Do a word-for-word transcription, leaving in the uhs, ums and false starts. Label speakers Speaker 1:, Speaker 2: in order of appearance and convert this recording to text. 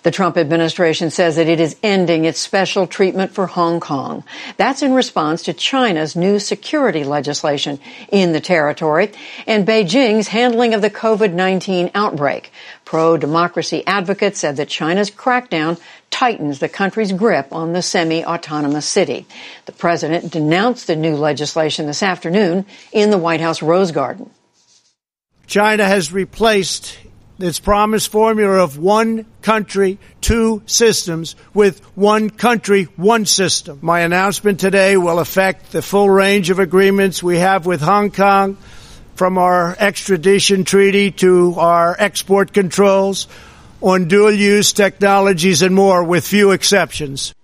Speaker 1: The Trump administration says that it is ending its special treatment for Hong Kong. That's in response to China's new security legislation in the territory and Beijing's handling of the COVID nineteen outbreak. Pro-democracy advocates said that China's crackdown tightens the country's grip on the semi-autonomous city. The president denounced the new legislation this afternoon in the White House Rose Garden.
Speaker 2: China has replaced its promised formula of one country, two systems with one country, one system. My announcement today will affect the full range of agreements we have with Hong Kong, from our extradition treaty to our export controls on dual-use technologies and more, with few exceptions.